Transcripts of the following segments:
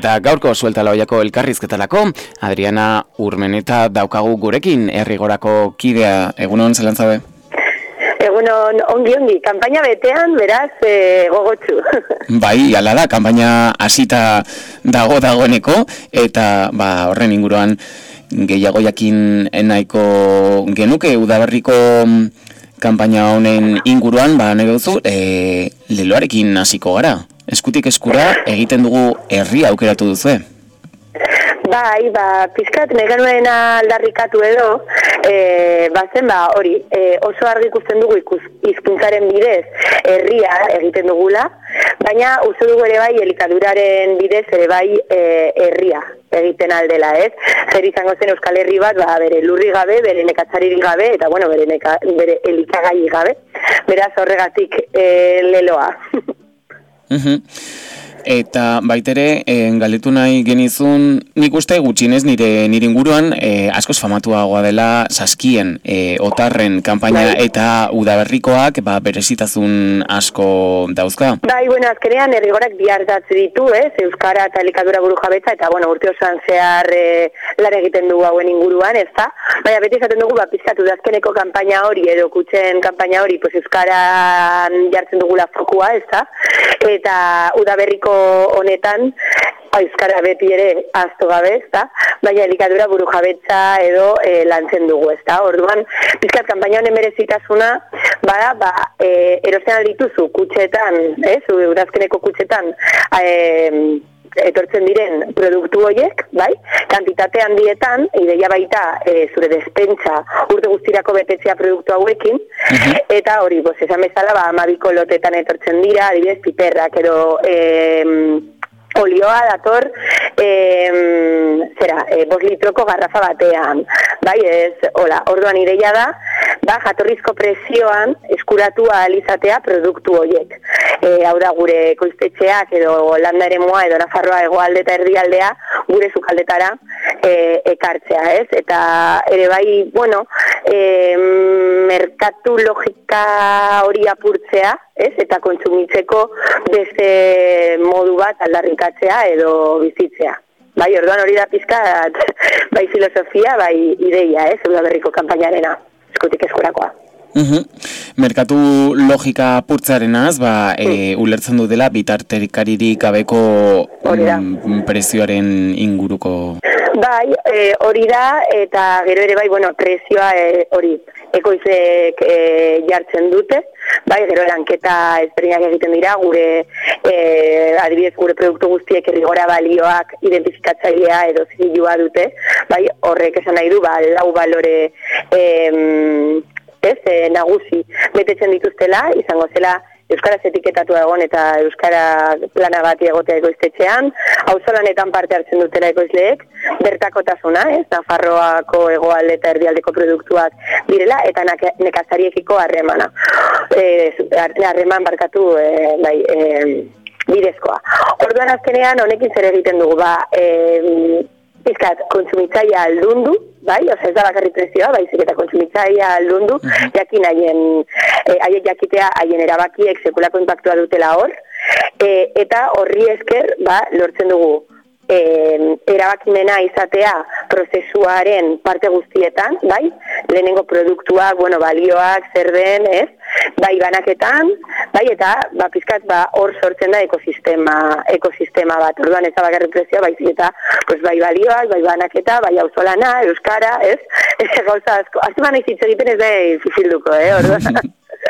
Eta gaurko suelta loiako elkarrizketalako, Adriana Urmeneta daukagu gurekin, Herrigorako kidea. Egunon, zelantzabe? Egunon, ongi, kanpaina betean, beraz, gogotsu. Bai, ala da, kanpaina hasita dagoeneko, eta horren inguruan gehiago jakin nahiko genuke udaberriko kanpaina honen inguruan, nahi duzu, leloarekin hasiko gara. Eskutik eskura egiten dugu herria aukeratu duzu. Bai, pizkat neganuen aldarrikatu edo, bazen hori, oso argi ikusten dugu hizkuntzaren bidez herria egiten dugula, baina uste dugu ere bai elikaduraren bidez ere bai herria egiten aldela, ez? Zer izango zen Euskal Herri bat, bere lurri gabe, bere nekatzaririk gabe, eta bere elikagai gabe, beraz horregatik leloa. Eta baitere, galdetu nahi genizun, nik uste gutxinez nire inguruan askoz famatuagoa dela Saskien, Otarren kanpaina eta udaberrikoak berezitasun asko dauzka. Bai, azkenean Herrigorak bi ardatz ditu, Euskara eta elikadura burujabetza, eta urte osoan zehar lan egiten dugu hauen inguruan, ez da? Baina beti esaten dugu, pizkatu udazkeneko kanpaina hori edo kutxen kanpaina hori, Euskaran jartzen dugula fokua, ez da? Eta udaberriko honetan euskara beti ere ahaztu gabe, ezta? Baina elikadura burujabetza edo lantzen dugu, ezta? Orduan, pizkat kanpaina honen merezitasuna bada, erosten aldituzu kutxetan, udazkeneko kutxetan etortzen diren produktu horiek, bai? Kantitate handietan, ideia baita zure despentsa urte guztirako betetzea produktu hauekin, eta hori, esan bezala, 12 lotetan etortzen dira, adibidez, piperrak edo olioa dator 5 litroko garrafa batean, bai, orduan ideia da, jatorrizko prezioan eskuratu ahal izatea produktu horiek. Hau da, gure ekoiztetxeak edo landa eremoa edo Nafarroa hegoalde eta erdialdea gure sukaldetara ekartzea, ez? Eta ere bai, merkatu logika hori apurtzea, ez? Eta kontsumitzeko beste modu bat aldarrikatzea edo bizitzea. Bai, orduan hori da pizkat, bai filosofia, bai ideia, ez? Udaberriko kanpainarena, eskutik eskurakoa. Merkatu logika apurtzearenaz, ulertzen du dela bitartekaririk gabeko prezioaren inguruko. Bai, hori da, eta gero ere bai, prezioa hori ekoizek jartzen dute, bai, gero lanketa ezberdinak egiten dira, gure adibidez gure produktu guztiek Herrigora balioak identifikatzailea edo zilua dute, bai, horrek esan nahi du, 4 balore nagusi betetzen dituztela, izango zela euskaraz etiketatu egon eta euskara plana bat egotea ekoiztetxean, auzolanetan parte hartzen dutela ekoizleek, bertakotasuna, Nafarroako hegoalde eta erdialdeko produktuak direla, eta nekazariekiko harremana. Harreman barkatu, bidezkoa. Orduan azkenean honekin zer egiten dugu, pizkat, kontsumitzaia aldundu, bai, ez da bakarri prezioa, baizik eta kontsumitzaia aldundu, jakin haiek jakitea haien erabakiek sekulako inpaktua dutela hor, eta horri esker, lortzen dugu erabakimena izatea prozesuaren parte guztietan, bai, lehenengo produktuak, balioak, zer den, ez, bai banaketan, bai, eta pizkat hor sortzen da ekosistema bat, orduan ez da bakarri prezioa, baizik eta bai balioak, bai banaketa, bai auzolana, euskara, ez, gauza asko, aziman ez hitz egiten ez da zizilduko, orduan.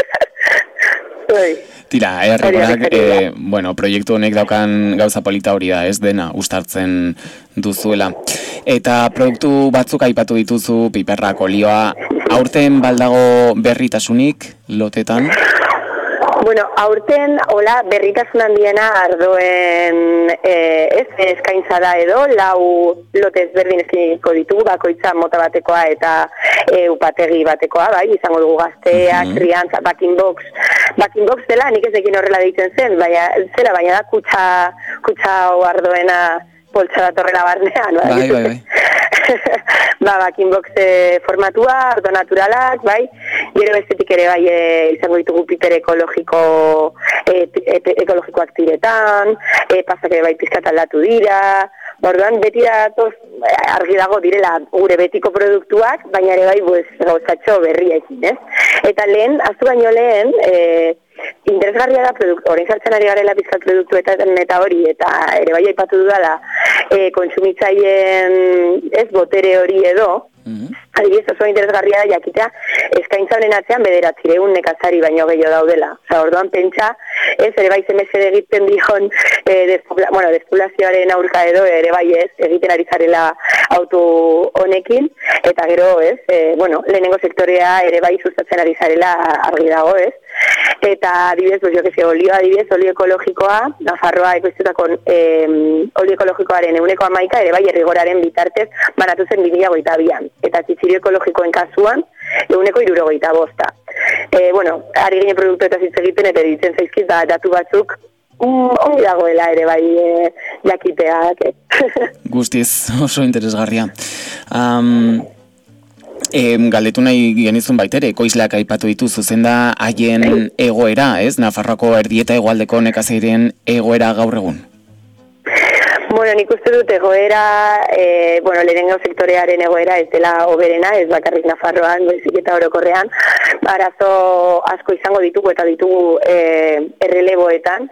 Tira, Herrigorak, proiektu honek daukan gauza polita hori da, ez dena, uztartzen duzuela. Eta produktu batzuk aipatu dituzu, piperrak, olioa, aurten baldago berritasunik lotetan? Aurten, berritasun handiena ardoen eskaintza da edo, 4 lote ezberdin eskiniko ditugu, bakoitza mota batekoa eta upategi batekoa, bai, izango dugu gazteak, triantza, backing box dela, nik ezekin horrela deitzen zen, baina da kutsa ardoena poltsa datorrela barnean, bai. Backing box formatua, ardo naturalak, bai, gero bestetik ere bai izango ditugu piper ekologiko ekologikoak diretan, pasak ere bai pizkat aldatu dira, orduan beti datoz argi dago direla gure betiko produktuak, baina ere bai gauzatxo berriekin, ez? Eta lehen, aztu baino lehen, interesgarria da orain sartzen ari garela pizkat produktuetan eta hori, eta ere bai aipatu dudala, kontsumitzaileen botere hori edo, adibidez oso interesgarria da jakitea eskaintza honen atzean 900 nekazari baino gehiago daudela. Orduan pentsa, ere bai zemesede egiten dion despopulazioaren aurka edo ere bai egiten ari zarela auto honekin, eta gero lehenengo sektorea ere bai sustatzen ari zarela argi dago, eta adibidez, olio ekologikoa, Nafarroa ekoiztutako olio ekologikoaren 1,11 ere bai errigoraren bitartez banatu zen 2022an. Eta txitzirio ekologikoen kasuan, 1,65. Ari ginen produktu eta hitz egiten eta ditzen zaizkit, datu batzuk ongi dagoela ere bai jakitea. Guztiz, oso interesgarria. Galdetu nahi genizun baitere, ekoizleak aipatu dituzu, zen da haien egoera, ez? Nafarroako erdieta hegoaldeko nekazarien egoera gaur egun? Nik uste dut egoera, lehenengo sektorearen egoera ez dela hoberena, ez bakarrik Nafarroan, baizik eta orokorrean, arazo asko izango ditugu eta ditugu erreleboetan,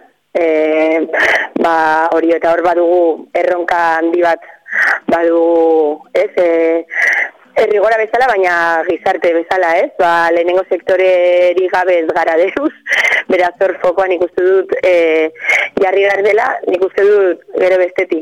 hori eta hor badugu erronka handi bat badugu, errigora bezala, baina gizarte bezala, lehenengo sektoreri gabe ez gara deuz, beraz hor fokoan nik uste dut jarri behar dela, nik uste dut gero bestetik,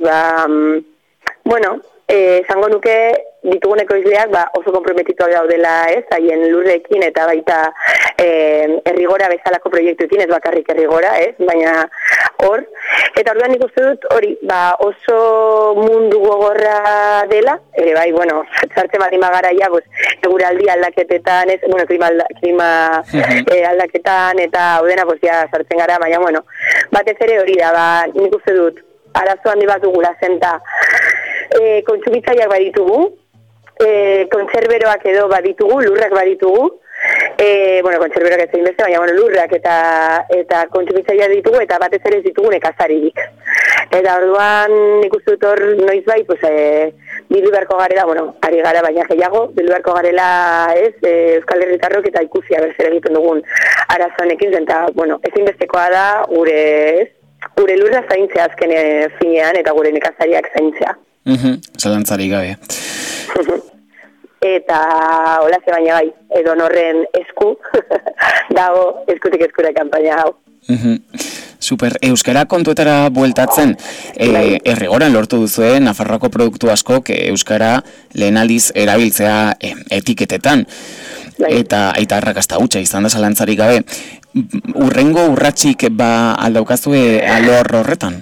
esango nuke ditugun ekoizleak oso konprometituak daudela, haien lurrekin eta baita errigora bezalako proiektuekin, ez bakarrik errigora, baina hor. Eta orduan nik uste dut hori, oso mundu gogorra dela, ere bai, sartzen badin bagaraia, eguraldi aldaketetan, klima aldaketan, eta hau dena, sartzen gara, baina, batez ere hori da, nik uste dut, arazo handi bat dugula zenta, kontsumitzaileak baditugu, kontserberoak edo baditugu, lurrak baditugu, kontserberoak ez zein beste, baina lurrak eta kontsumitzaileak ditugu, eta batez ere ez ditugu nekazaririk. Eta orduan nik uste dut hor noiz bai, bildu beharko garela, ari gara baina gehiago, bildu beharko garela Euskal Herritarrok eta ikusia berzer egiten dugun arazonekin, eta ezinbestekoa da gure lurra zaintzea azken finean eta gure nekazariak zaintzea. Zalantzari gabe. Eta hola ze baina bai, edo norren esku dago eskutik eskura kanpaina hau. Super, euskara kontuetara bueltatzen, errigoran lortu duzue Nafarroako produktu askok euskara lehen aldiz erabiltzea etiketetan. Eta arrakasta hutsa izan da zalantzari gabe. Urrengo urratsik aldaukazue alor horretan?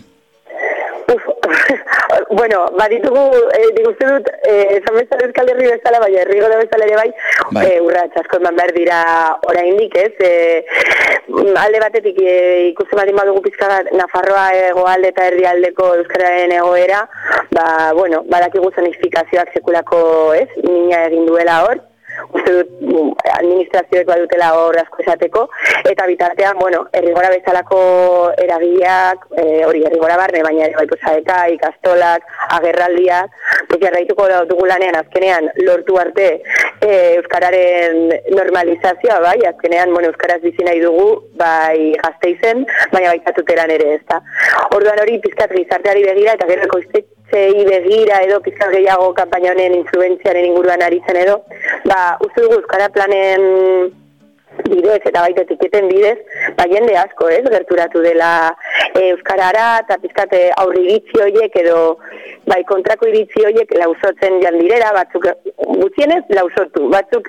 Baditugu, uste dut, esan bezala Euskal Herri bezala, baina errigora bezala ere bai, urratx asko eman behar dira oraindik, alde batetik ikusten badin badugu pizkagat Nafarroa hegoalde eta herrialdeko euskararen egoera, badakigu zonifikazioak sekulako, mina egin duela hor, uste dut administrazioek badutela hor asko esateko, eta bitartean, errigora bezalako eragileak, errigora barne, baina ere bai ikastolak, agerraldiak, jarraituko dugu lanean azkenean lortu arte euskararen normalizazioa, bai, azkenean, euskaraz bizi nahi dugu, bai Gasteizen, baina baita Tuteran ere, ezta. Orduan hori pizkat gizarteari begira eta gero ekoiztetxeei begira edo pizkat gehiago kanpaina honen influentziaren inguruan aritzen edo, uste dugu euskara planen bidez eta baita etiketen bidez, jende asko, gerturatu dela euskarara eta pizkat aurri iritzi horiek edo kontrako iritzi horiek lausotzen jandirera, batzuk gutxienez lausotu, batzuk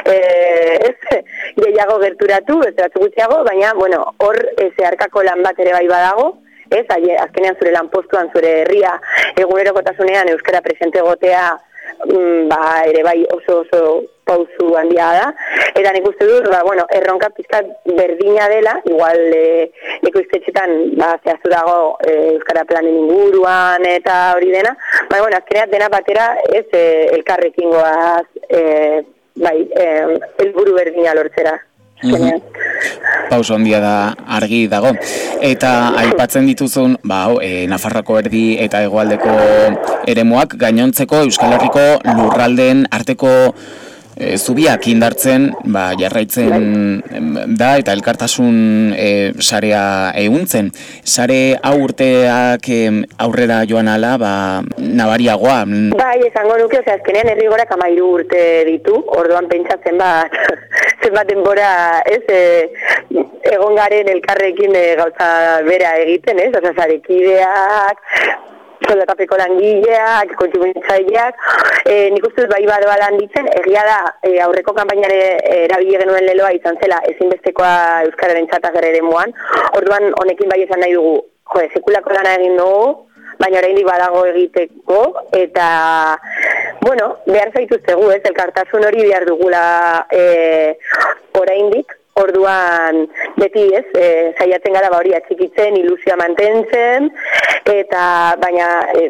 gehiago gerturatu, ez batzuk gutxiago, baina hor zeharkako lan bat ere bai badago, azkenean zure lanpostuan, zure herria egunerokotasunean euskara presente egotea ere bai oso pausu handia da, eta nik uste dut, erronka pizkat berdina dela, igual ekoiztetxetan zehaztu dago euskara planen inguruan eta hori dena, azkenean dena batera ez elkarrekin goaz helburu berdina lortzera. Pauso handia da argi dago. Eta aipatzen dituzun, Nafarroako erdi eta hegoaldeko eremuak gainontzeko Euskal Herriko lurraldeen arteko zubiak indartzen jarraitzen da eta elkartasun sarea ehuntzen. Sare hau urteak aurrera joan ala nabariagoa. Bai, esango nuke, azkenean Herrigorak 13 urte ditu, orduan pentsatzen zenbat denbora, egon garen elkarrekin gauza bera egiten, sarekideak, soldatapeko langileak, kontsumitzaileak, nik uste bai badoa handitzen, egia da, aurreko kanpainare erabile genuen leloa izan zela ezinbestekoa euskararen txatak eremuan, orduan honekin bai esan nahi dugu, sekulako lana egin dugu, baina oraindik badago egiteko, eta, behar zaituztegu, elkartasun hori behar dugula oraindik, orduan beti saiatzen gara hori atxikitzen, ilusioa mantentzen, eta baina,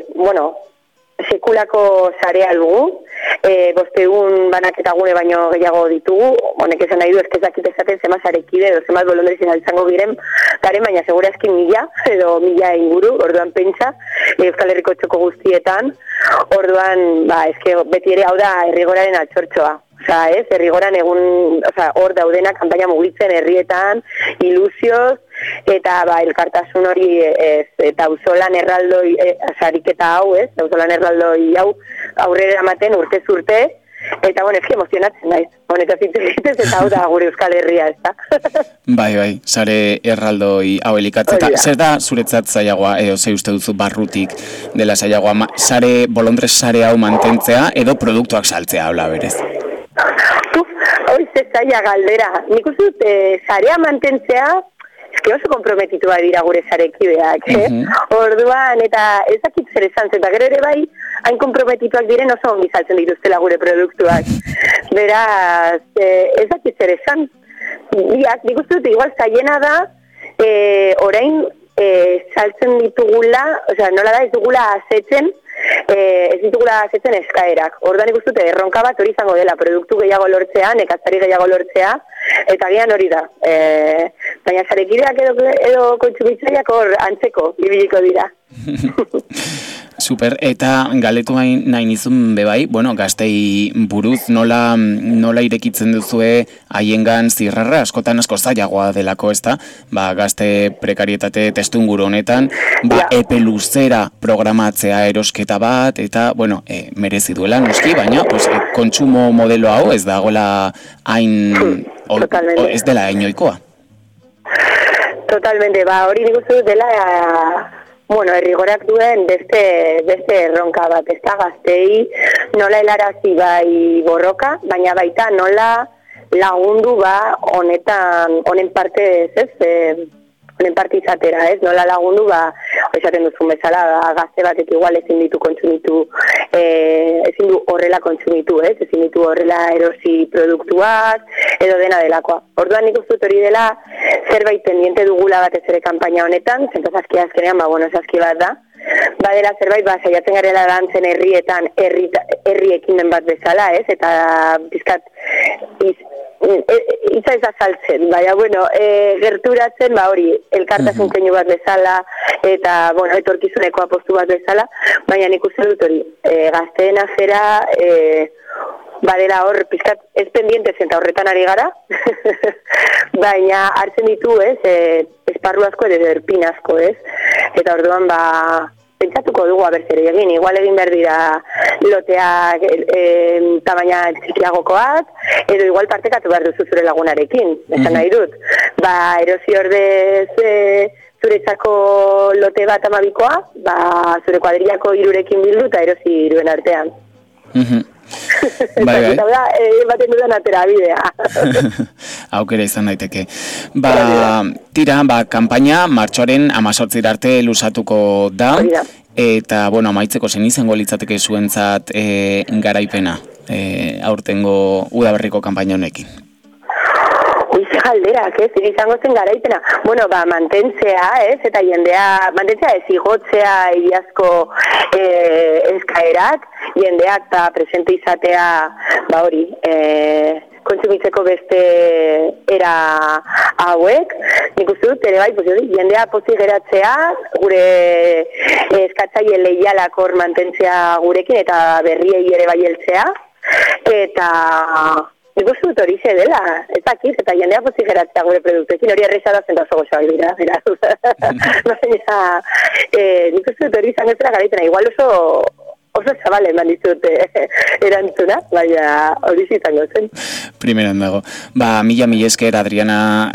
sekulako sarea dugu, 500 banaketa gune baino gehiago ditugu, honek esan nahi du ezkezakit esaten zema sarekide edo zema bolondrez izango garen, baina segurazki 1000 edo 1000 inguru, orduan pentsa, Euskal Herriko txoko guztietan, orduan, beti ere hau da Herrigoraren altxortxoa. Herrigoran egun, hor daudena kanpaina mugitzen herrietan, ilusioz, eta elkartasun hori eta auzolan erraldoi sariketa hau, auzolan erraldoi hau aurrera ematen urtez urte, eta emozionatzen naiz. Honetaz hitz egitez eta hau da gure Euskal Herria, ezta? Bai, sare erraldoi hau elikatzen. Eta zer da zuretzat zailagoa, ze uste duzu barrutik dela zailagoa, bolondrez sare hau mantentzea edo produktuak saltzea, hola berez? Hori zaila galdera. Nik uste dut, sarea mantentzea, oso komprometitua dira gure sarekideak, Orduan, eta ezakit zer esan zen, eta gero ere bai, hain komprometituak diren oso ongi saltzen dituztela gure produktuak. Beraz, ezakit zer esan. Nik uste dut, igual zailena da, orain saltzen ditugula, nola da, ez dugula asetzen, ez ditugula asetzen eskaerak. Orduan ikustute, erronka bat hori izango dela, produktu gehiago lortzea, nekazari gehiago lortzea, eta gian hori da. Baina sarekideak edo kontsumitzaileak hor antzeko, ibiliko dira. Super, eta galetu nahi nizun bebai, gaztei buruz nola irekitzen duzue haiengan zirrarra, askotan asko zailagoa delako, ezta? Gazte prekarietate testunguru honetan, epe luzera programatzea erosketa bat, eta, merezi duela noski, baina, kontsumo modelo hau ez dagoela hain, ez dela hainoikoa. Totalmente, hori nik uste dut dela... Herrigorak duen beste erronka bat, ez da gaztei nola helarazi bai borroka, baina baita nola lagundu honen parte honen parte izatera, nola lagundu esaten duzun bezala, gazte batek igual ezin ditu kontsumitu, ezin du horrela kontsumitu, ezin ditu horrela erosi produktuak, edo dena delakoa. Orduan nik uste hori dela, zerbait pendiente dugula batez ere kanpaina honetan, zentazazkia azkenean, zazki bat da, badela zerbait, saiatzen garela dantzen herrietan, herri ekimen bat bezala, eta bizkat, itza ez azaltzen, gerturatzen, hori, elkartasun keinu bat bezala, eta, etorkizuneko apostu bat bezala, baina nik uste dut hori, gazteen afera, badela hor, pizkat, ez pendiente zenta horretan ari gara, baina hartzen ditu, esparru asko edo erpin asko, eta orduan, pentsatuko dugu abertzere egin, igual egin behar dira loteak tamaina txikiagokoak, edo igual partekatu behar duzu zure lagunarekin, esan nahi dut. Erosi ordez zuretzako lote bat 12koa, zure kuadrillako 3rekin bildu eta erosi 3en artean. Bai. Baten dudan atera bidea. Aukera izan daiteke. Tira, kanpaina martxoaren 18 arte luzatuko da, eta, amaitzeko zen izango litzateke zuentzat garaipena, aurtengo udaberriko kanpaina honekin. Ze galderak, izango zen garaipena. Mantentzea, eta jendea, mantentzea ez igotzea iazko eskaerak, jendeak presente izatea, kontsumitzeko beste era hauek, nik uste dut, ere bai, jendea pozik geratzea, gure eskatzaile leialak hor mantentzea gurekin, eta berriei ere bai heltzea, eta nik uste dut hori dela, ez dakiz, eta jendea pozik geratzea gure produktuekin, hori erreza da zen oso gozoak dira, beraz. Baina, nik uste dut hori izan ez dela garaitena, igual oso zabale eman dizut erantzuna, baina hori izango zen. Primeran dago. Mila esker, Adriana,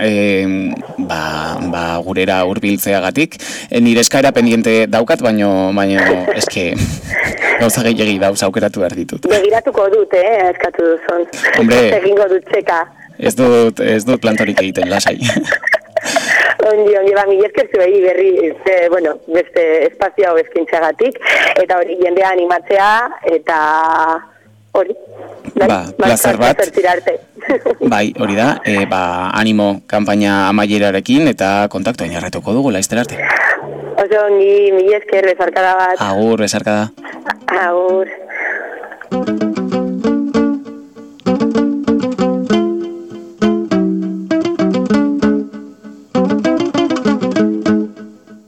gurera hurbiltzeagatik. Nire eskaera pendiente daukat, baina eske gauza gehiagi dauz aukeratu behar ditut. Begiratuko dut, eskatu duzun. Hombre, egingo dut txeka. Ez dut plantorik egiten, lasai. Ongi, mila esker zuei berri, beste espazio hau eskintzagatik, eta hori jendea animatzea, eta hori. Plazer bat. Bai, hori da, animo kanpaina amaierarekin, eta kontaktua inarretuko dugu, laizter arte. Oso ongi, mila esker, besarkada bat. Agur, besarkada. Agur.